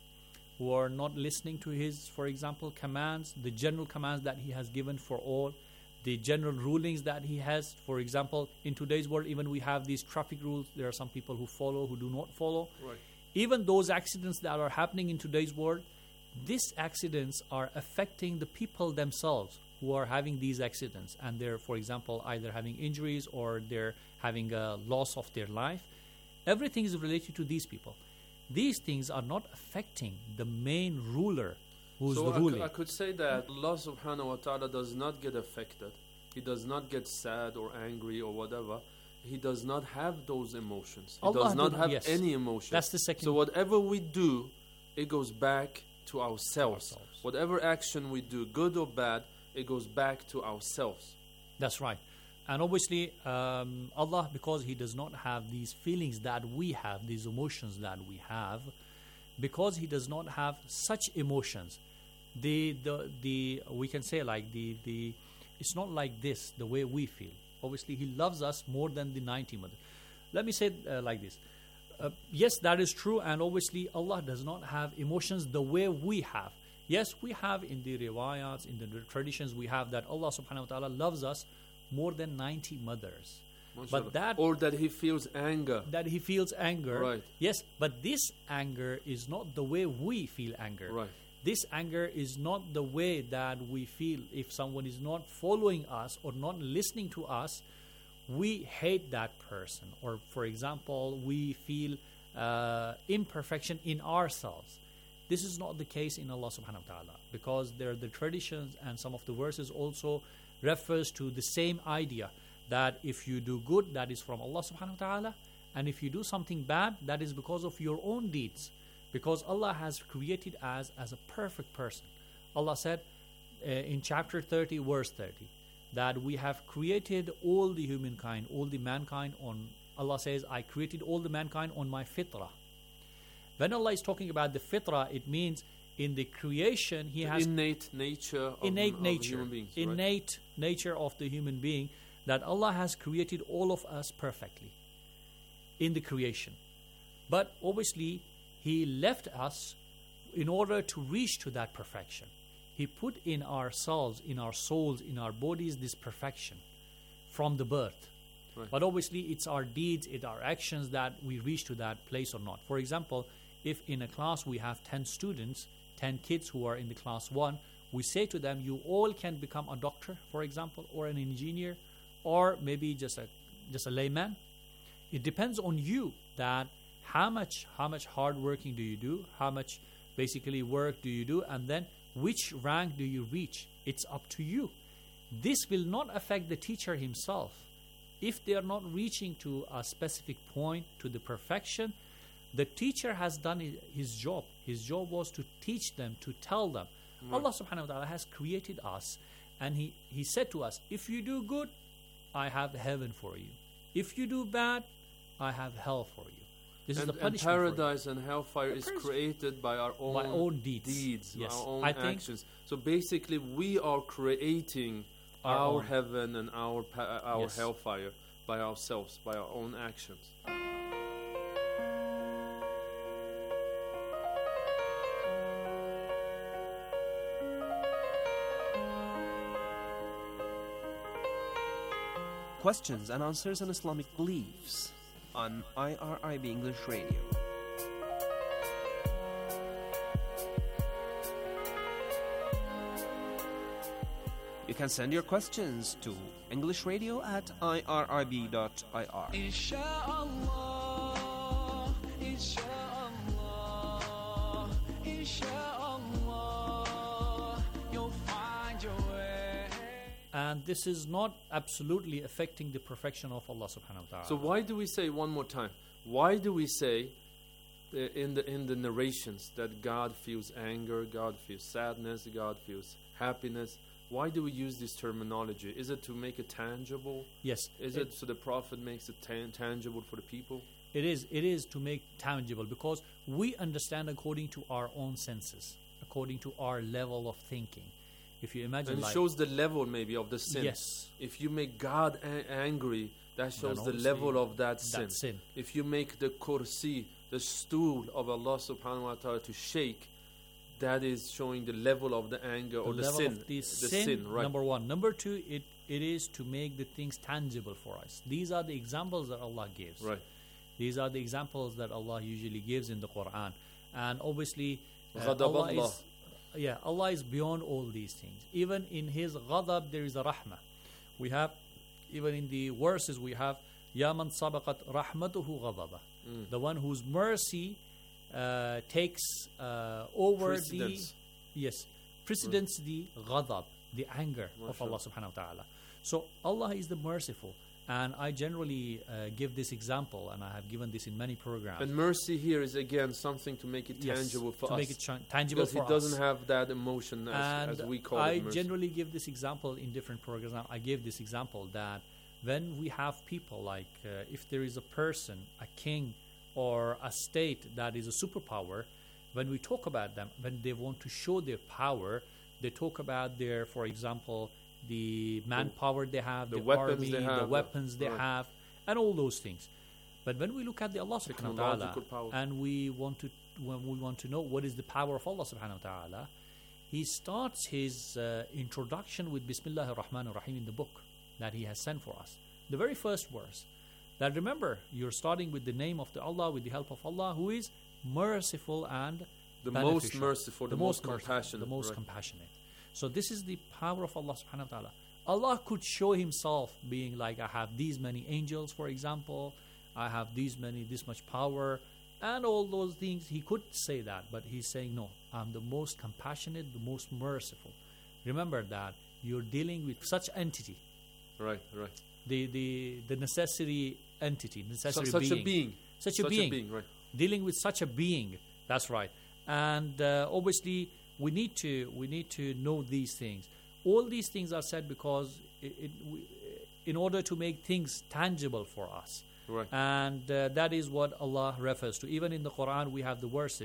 who are not listening to his, for example, commands, the general commands that he has given for all, the general rulings that he has. For example, in today's world, even we have these traffic rules. There are some people who follow, who do not follow. Right. Even those accidents that are happening in today's world, these accidents are affecting the people themselves who are having these accidents. And they're, for example, either having injuries or they're having a loss of their life. Everything is related to these people. These things are not affecting the main ruler who's so the ruling. I, c- I could say that Allah subhanahu wa ta'ala does not get affected. He does not get sad or angry or whatever. He does not have those emotions. He Allah does not do, have yes. any emotions. That's the second. So whatever we do, it goes back to ourselves. ourselves. Whatever action we do, good or bad, it goes back to ourselves. That's right. And obviously, um, Allah, because He does not have these feelings that we have, these emotions that we have, because He does not have such emotions, the the the we can say like the the it's not like this the way we feel. Obviously, He loves us more than the ninety mother. Let me say it uh, like this. Uh, yes, that is true, and obviously Allah does not have emotions the way we have. Yes, we have in the riwayats, in the traditions, we have that Allah subhanahu wa ta'ala loves us more than ninety mothers. But that, or that He feels anger. That He feels anger. Right. Yes, but this anger is not the way we feel anger. Right. This anger is not the way that we feel if someone is not following us or not listening to us. We hate that person, or for example, we feel uh, imperfection in ourselves. This is not the case in Allah subhanahu wa ta'ala, because there are the traditions and some of the verses also refers to the same idea, that if you do good, that is from Allah subhanahu wa ta'ala, and if you do something bad, that is because of your own deeds, because Allah has created us as a perfect person. Allah said uh, in chapter thirty, verse thirty, that we have created all the humankind, all the mankind on, Allah says, I created all the mankind on my fitrah. When Allah is talking about the fitrah, it means in the creation, He the has innate nature of, innate of nature, human beings. Right? innate nature of the human being, that Allah has created all of us perfectly in the creation. But obviously, He left us in order to reach to that perfection. He put in ourselves, in our souls, in our bodies, this perfection from the birth. Right. But obviously, it's our deeds, it's our actions that we reach to that place or not. For example, if in a class we have ten students, ten kids who are in the class one, we say to them, you all can become a doctor, for example, or an engineer, or maybe just a just a layman. It depends on you that how much how much hard working do you do, how much basically work do you do, and then which rank do you reach. It's up to you. This will not affect the teacher himself. If they are not reaching to a specific point, to the perfection, the teacher has done his job. His job was to teach them, to tell them. Right. Allah subhanahu wa ta'ala has created us, and he, he said to us, if you do good, I have heaven for you. If you do bad, I have hell for you. This and, is the punishment. And paradise and hellfire is created by our own, by own deeds, deeds yes. our own I think actions. So basically, we are creating our, our own. heaven and our pa- our Yes. hellfire by ourselves, by our own actions. Questions and answers on Islamic beliefs on I R I B English Radio. You can send your questions to English Radio at I R I B dot I R. Insha'Allah, Insha'Allah, Insha'Allah, you'll find your way. And this is not absolutely affecting the perfection of Allah subhanahu wa ta'ala. So why do we say one more time? Why do we say uh, in the in the narrations that God feels anger, God feels sadness, God feels happiness? Why do we use this terminology? Is it to make it tangible? Yes. Is it, it so the Prophet makes it tan- tangible for the people? It is. It is to make tangible, because we understand according to our own senses, according to our level of thinking. If you imagine, and it like, shows the level maybe of the sin. Yes. If you make God a- angry, that shows Then the obviously level of that, that sin. sin. If you make the kursi, the stool of Allah subhanahu wa ta'ala, to shake, that is showing the level of the anger the or the level sin. of the, the sin, sin, right? Number one. Number two, it, it is to make the things tangible for us. These are the examples that Allah gives. Right. These are the examples that Allah usually gives in the Quran. And obviously, uh, Ghadab Allah Allah. is, yeah, Allah is beyond all these things. Even in His ghadab, there is a rahmah. We have, even in the verses, we have, Ya man sabaqat rahmatuhu ghadaba. Mm. The one whose mercy uh, takes uh, over Precedence. the, yes, precedence the ghadab, the anger of Allah subhanahu wa ta'ala. So Allah is the merciful. And I generally uh, give this example, and I have given this in many programs. And mercy here is again something to make it Yes, tangible for to us. make it ch- tangible because for it doesn't us. have that emotion as, And as we call I it mercy. generally give this example in different programs. I gave this example that when we have people like, uh, if there is a person, a king, or a state that is a superpower, when we talk about them, when they want to show their power, they talk about their, for example, the manpower they have, the the, weapons army, they the have, weapons they right. have, and all those things. But when we look at the Allah subhanahu wa ta'ala, Technological power. and we want to, when we want to know what is the power of Allah subhanahu wa ta'ala, He starts his uh, introduction with Bismillah ar-Rahman ar-Rahim in the book that He has sent for us. The very first verse. That remember, you're starting with the name of the Allah, with the help of Allah, who is merciful and The beneficial. most merciful, the, most, merciful, compassionate. the most right. compassionate. So this is the power of Allah subhanahu wa ta'ala. Allah could show Himself being like, I have these many angels, for example, I have these many, this much power, and all those things. He could say that, but He's saying, no, I'm the most compassionate, the most merciful. Remember that you're dealing with such entity. Right, right. The the the necessary entity, necessary such being. a being. Such, Such a being. a being, right. Dealing with such a being. That's right. And uh, obviously, we need to we need to know these things. All these things are said because it, it, we, in order to make things tangible for us. Right. And uh, that is what Allah refers to. Even in the Quran, we have the verses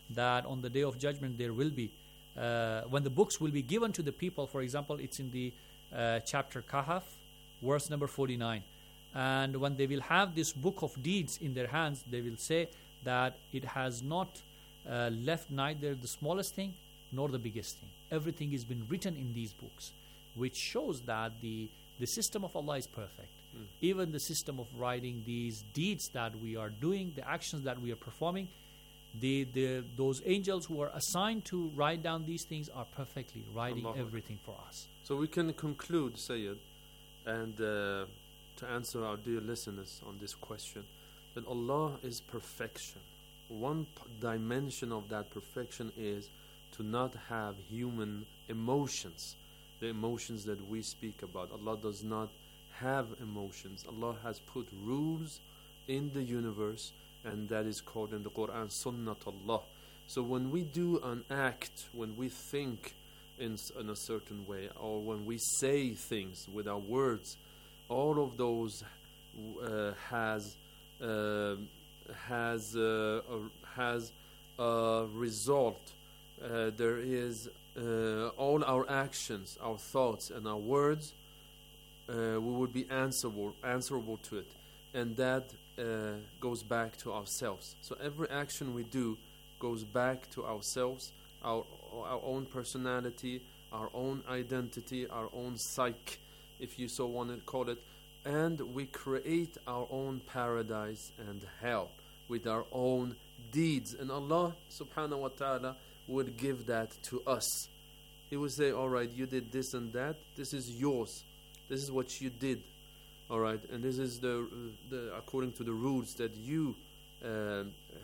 that on the day of judgment there will be, uh, when the books will be given to the people, for example, it's in the uh, chapter Kahf, verse number forty-nine. And when they will have this book of deeds in their hands, they will say that it has not uh, left neither the smallest thing nor the biggest thing. Everything has been written in these books, which shows that the, the system of Allah is perfect. Mm. Even the system of writing these deeds that we are doing, the actions that we are performing, the, the those angels who are assigned to write down these things are perfectly writing Allah. Everything for us. So we can conclude, Sayyid, and uh, to answer our dear listeners on this question, that Allah is perfection. One p- dimension of that perfection is to not have human emotions, the emotions that we speak about. Allah does not have emotions. Allah has put rules in the universe, and that is called in the Quran Sunnat Allah. So when we do an act, when we think in, in a certain way, or when we say things with our words, all of those uh, has uh, has uh, a, has a result. Uh, there is uh, all our actions, our thoughts, and our words. Uh, we would be answerable answerable to it, and that uh, goes back to ourselves. So every action we do goes back to ourselves, our our own personality, our own identity, our own psyche, if you so want to call it, and we create our own paradise and hell with our own deeds. And Allah subhanahu wa ta'ala would give that to us. He would say, all right, you did this and that, this is yours, this is what you did, all right, and this is the, the according to the rules that you uh, uh,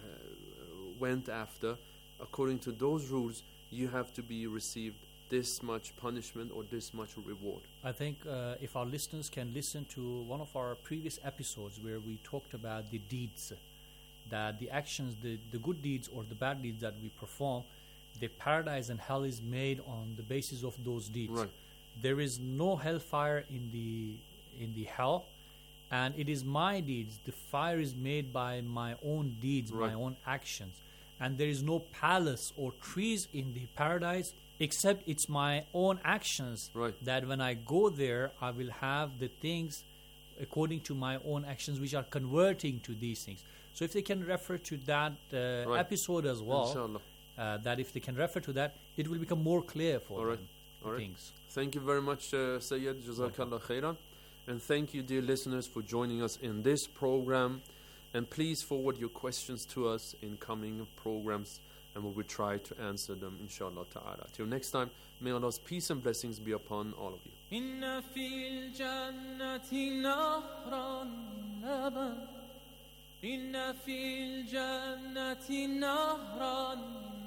went after. According to those rules, you have to be received this much punishment or this much reward. I think uh, if our listeners can listen to one of our previous episodes where we talked about the deeds, that the actions, the, the good deeds or the bad deeds that we perform, the paradise and hell is made on the basis of those deeds. Right. There is no hellfire in the in the hell, and it is my deeds. The fire is made by my own deeds, right. my own actions. And there is no palace or trees in the paradise except it's my own actions, right. that when I go there, I will have the things according to my own actions which are converting to these things. So if they can refer to that uh, right. episode as well, uh, that if they can refer to that, it will become more clear for All them. Right. All right. Things. Thank you very much, uh, Sayyid. Jazakallah khairan. And thank you, dear listeners, for joining us in this program. And please forward your questions to us in coming programs, and we will try to answer them, inshallah ta'ala. Till next time, may Allah's peace and blessings be upon all of you. Inna fil jannati nahran laban. Inna fil jannati nahran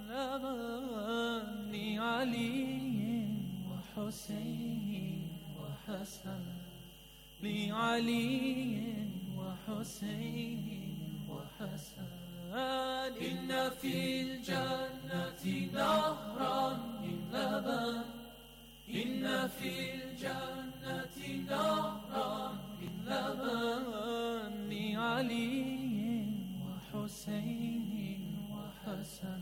laban. Li Ali wa Husayn wa Hasan. Li Ali wa Husayn wa Hasan. إن في الجنة نهرا من لبن. إن في الجنة نهرا من لبن. لعلي وحسين وحسن.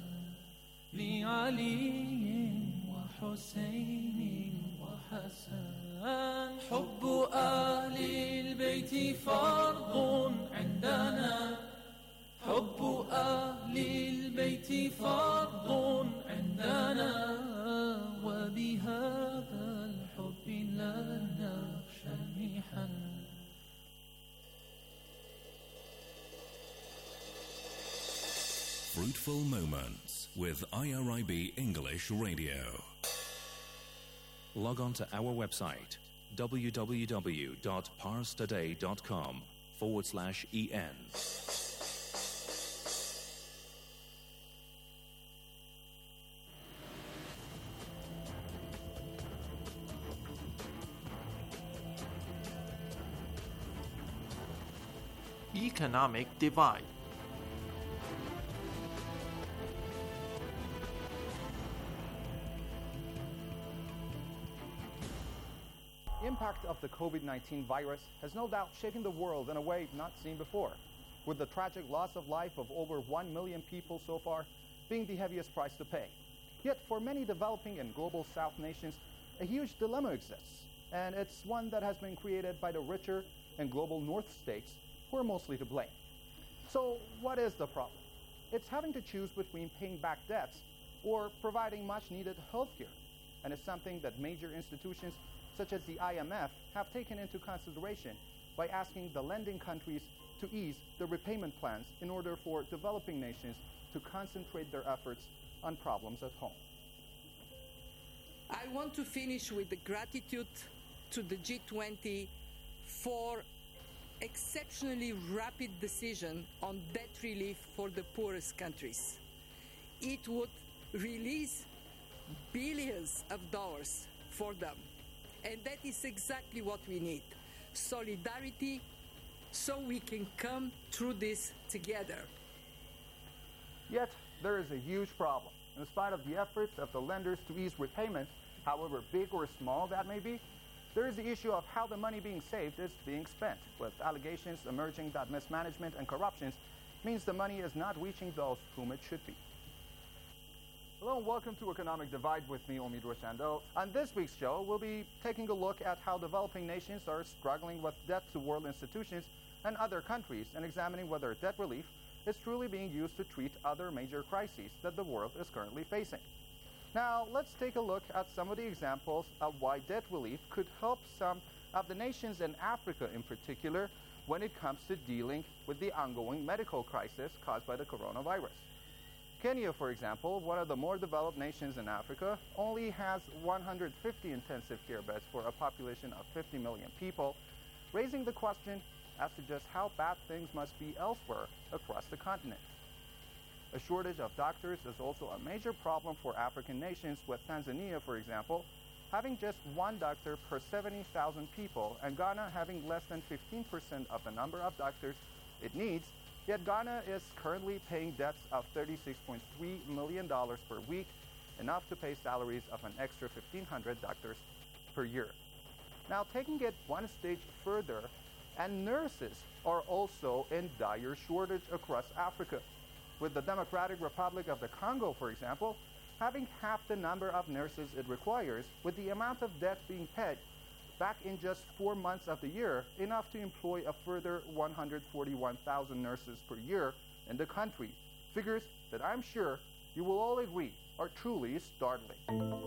لعلي وحسين وحسن. حب أهل البيت فرض عندنا. حب أهل البيت فرض عندنا. وبهذا الحب لا نخشى المحن. Fruitful Moments with I R I B English Radio. Log on to our website w w w dot pars today dot com forward slash en. Economic divide. The impact of the COVID nineteen virus has no doubt shaken the world in a way not seen before. With the tragic loss of life of over one million people so far, being the heaviest price to pay. Yet for many developing and global South nations, a huge dilemma exists, and it's one that has been created by the richer and global North states, who are mostly to blame. So what is the problem? It's having to choose between paying back debts or providing much-needed health care, and it's something that major institutions such as the I M F have taken into consideration by asking the lending countries to ease the repayment plans in order for developing nations to concentrate their efforts on problems at home. I want to finish with the gratitude to the G twenty for exceptionally rapid decision on debt relief for the poorest countries. It would release billions of dollars for them. And that is exactly what we need. Solidarity, so we can come through this together. Yet, there is a huge problem. In spite of the efforts of the lenders to ease repayments, however big or small that may be, there is the issue of how the money being saved is being spent, with allegations emerging that mismanagement and corruption means the money is not reaching those whom it should be. Hello and welcome to Economic Divide with me, Omid Rosando. On this week's show, we'll be taking a look at how developing nations are struggling with debt to world institutions and other countries, and examining whether debt relief is truly being used to treat other major crises that the world is currently facing. Now, let's take a look at some of the examples of why debt relief could help some of the nations in Africa in particular when it comes to dealing with the ongoing medical crisis caused by the coronavirus. Kenya, for example, one of the more developed nations in Africa, only has one hundred fifty intensive care beds for a population of fifty million people, raising the question as to just how bad things must be elsewhere across the continent. A shortage of doctors is also a major problem for African nations, with Tanzania, for example, having just one doctor per seventy thousand people, and Ghana having less than fifteen percent of the number of doctors it needs. Yet Ghana is currently paying debts of thirty-six point three million dollars per week, enough to pay salaries of an extra fifteen hundred doctors per year. Now, taking it one stage further, and nurses are also in dire shortage across Africa, with the Democratic Republic of the Congo, for example, having half the number of nurses it requires, with the amount of debt being paid back in just four months of the year, enough to employ a further one hundred forty-one thousand nurses per year in the country. Figures that I'm sure you will all agree are truly startling.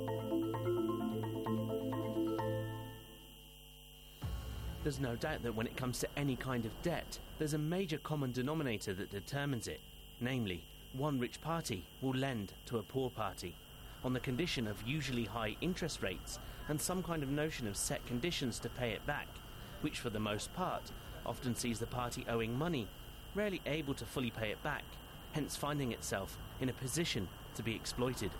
There's no doubt that when it comes to any kind of debt, there's a major common denominator that determines it. Namely, one rich party will lend to a poor party, on the condition of usually high interest rates and some kind of notion of set conditions to pay it back, which for the most part often sees the party owing money, rarely able to fully pay it back, hence finding itself in a position to be exploited.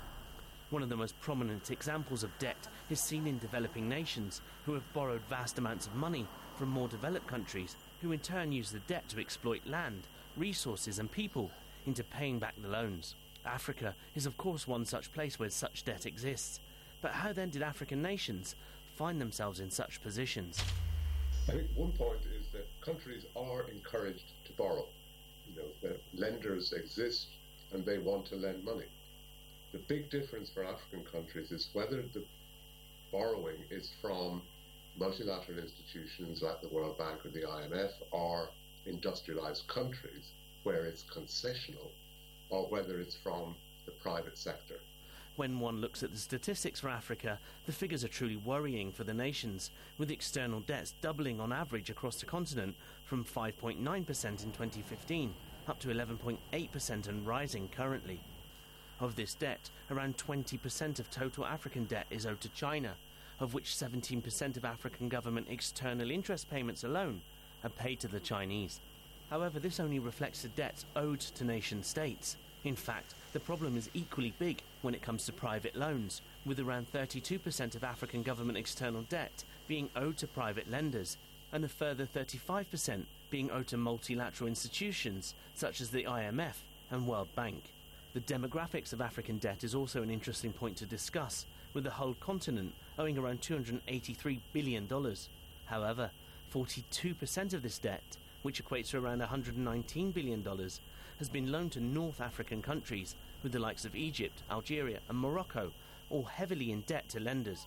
One of the most prominent examples of debt is seen in developing nations who have borrowed vast amounts of money from more developed countries, who in turn use the debt to exploit land, resources and people into paying back the loans. Africa is of course one such place where such debt exists. But how then did African nations find themselves in such positions? I think one point is that countries are encouraged to borrow. You know, the lenders exist and they want to lend money. The big difference for African countries is whether the borrowing is from multilateral institutions like the World Bank or the I M F, or industrialized countries where it's concessional, or whether it's from the private sector. When one looks at the statistics for Africa, the figures are truly worrying for the nations, with external debts doubling on average across the continent from five point nine percent in twenty fifteen up to eleven point eight percent and rising currently. Of this debt, around twenty percent of total African debt is owed to China, of which seventeen percent of African government external interest payments alone are paid to the Chinese. However, this only reflects the debts owed to nation states. In fact, the problem is equally big when it comes to private loans, with around thirty-two percent of African government external debt being owed to private lenders, and a further thirty-five percent being owed to multilateral institutions such as the I M F and World Bank. The demographics of African debt is also an interesting point to discuss, with the whole continent owing around two hundred eighty-three billion dollars. However, forty-two percent of this debt which equates to around one hundred nineteen billion dollars, has been loaned to North African countries, with the likes of Egypt, Algeria and Morocco all heavily in debt to lenders.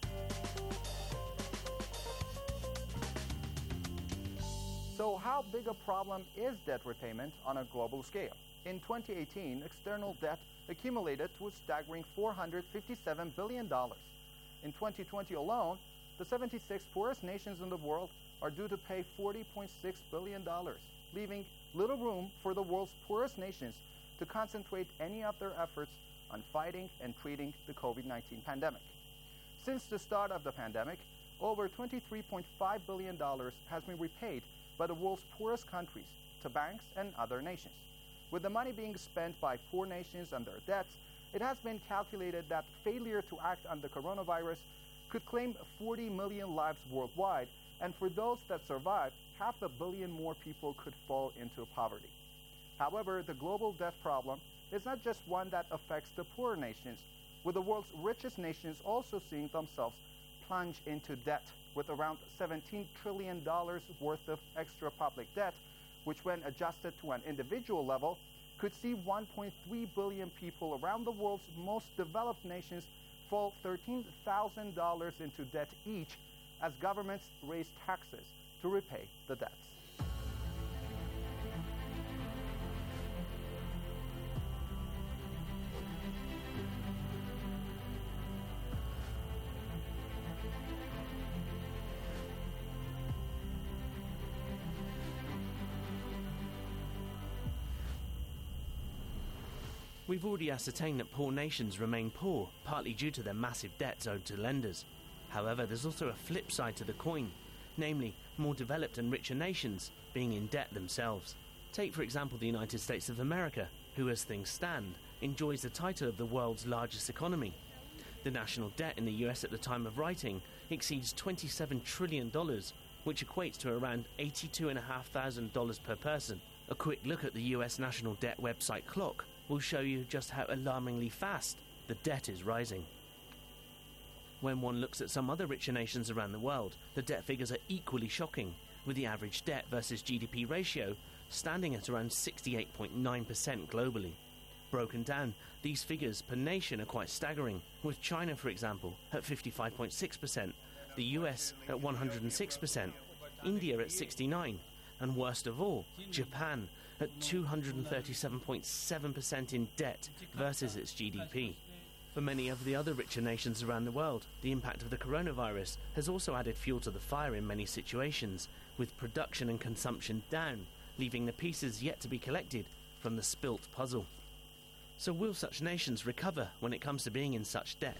So how big a problem is debt repayment on a global scale? In twenty eighteen, external debt accumulated to a staggering four hundred fifty-seven billion dollars. In twenty twenty alone, the seventy-six poorest nations in the world are due to pay forty point six billion dollars, leaving little room for the world's poorest nations to concentrate any of their efforts on fighting and treating the COVID nineteen pandemic. Since the start of the pandemic, over twenty-three point five billion dollars has been repaid by the world's poorest countries to banks and other nations. With the money being spent by poor nations on their debts, it has been calculated that failure to act on the coronavirus could claim forty million lives worldwide, and for those that survive, half a billion more people could fall into poverty. However, the global debt problem is not just one that affects the poorer nations, with the world's richest nations also seeing themselves plunge into debt, with around seventeen trillion dollars worth of extra public debt, which when adjusted to an individual level, could see one point three billion people around the world's most developed nations fall thirteen thousand dollars into debt each as governments raise taxes to repay the debts. We've already ascertained that poor nations remain poor, partly due to their massive debts owed to lenders. However, there's also a flip side to the coin, namely more developed and richer nations being in debt themselves. Take, for example, the United States of America, who, as things stand, enjoys the title of the world's largest economy. The national debt in the U S at the time of writing exceeds twenty-seven trillion dollars, which equates to around eighty-two thousand five hundred dollars per person. A quick look at the U S national debt website clock will show you just how alarmingly fast the debt is rising. When one looks at some other richer nations around the world, the debt figures are equally shocking, with the average debt versus G D P ratio standing at around sixty-eight point nine percent globally. Broken down, these figures per nation are quite staggering, with China, for example, at fifty-five point six percent, the U S at one hundred six percent, India at sixty-nine percent, and worst of all, Japan at two hundred thirty-seven point seven percent in debt versus its G D P. For many of the other richer nations around the world, the impact of the coronavirus has also added fuel to the fire in many situations, with production and consumption down, leaving the pieces yet to be collected from the spilt puzzle. So will such nations recover when it comes to being in such debt?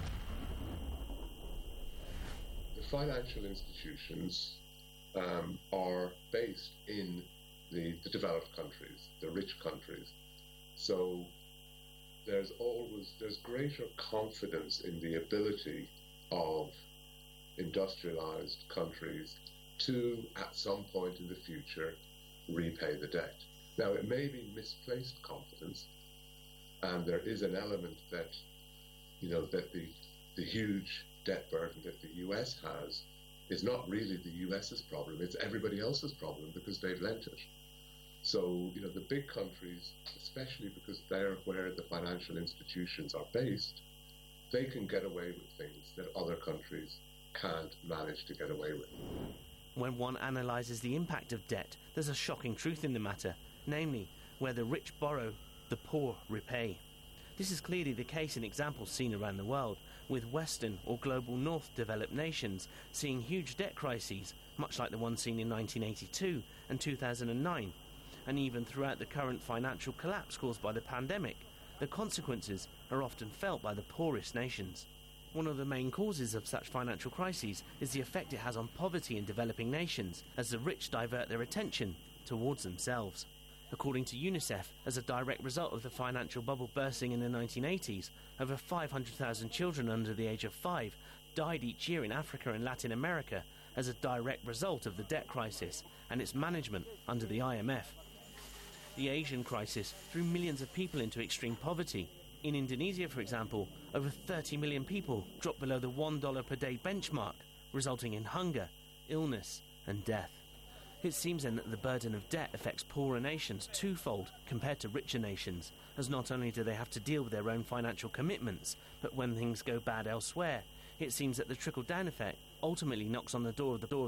The financial institutions um, are based in The, the developed countries, the rich countries. So there's always, there's greater confidence in the ability of industrialized countries to, at some point in the future, repay the debt. Now, it may be misplaced confidence, and there is an element that, you know, that the, the huge debt burden that the U S has is not really the U S's problem, it's everybody else's problem because they've lent it. So, you know, the big countries, especially because they're where the financial institutions are based, they can get away with things that other countries can't manage to get away with. When one analyses the impact of debt, there's a shocking truth in the matter, namely, where the rich borrow, the poor repay. This is clearly the case in examples seen around the world, with Western or Global North developed nations seeing huge debt crises, much like the one seen in nineteen eighty-two and two thousand nine. And even throughout the current financial collapse caused by the pandemic, the consequences are often felt by the poorest nations. One of the main causes of such financial crises is the effect it has on poverty in developing nations, as the rich divert their attention towards themselves. According to UNICEF, as a direct result of the financial bubble bursting in the nineteen eighties, over five hundred thousand children under the age of five died each year in Africa and Latin America as a direct result of the debt crisis and its management under the I M F. The Asian crisis threw millions of people into extreme poverty. In Indonesia, for example, over thirty million people dropped below the one dollar per day benchmark, resulting in hunger, illness, and death. It seems then that the burden of debt affects poorer nations twofold compared to richer nations, as not only do they have to deal with their own financial commitments, but when things go bad elsewhere, it seems that the trickle-down effect ultimately knocks on the door of the door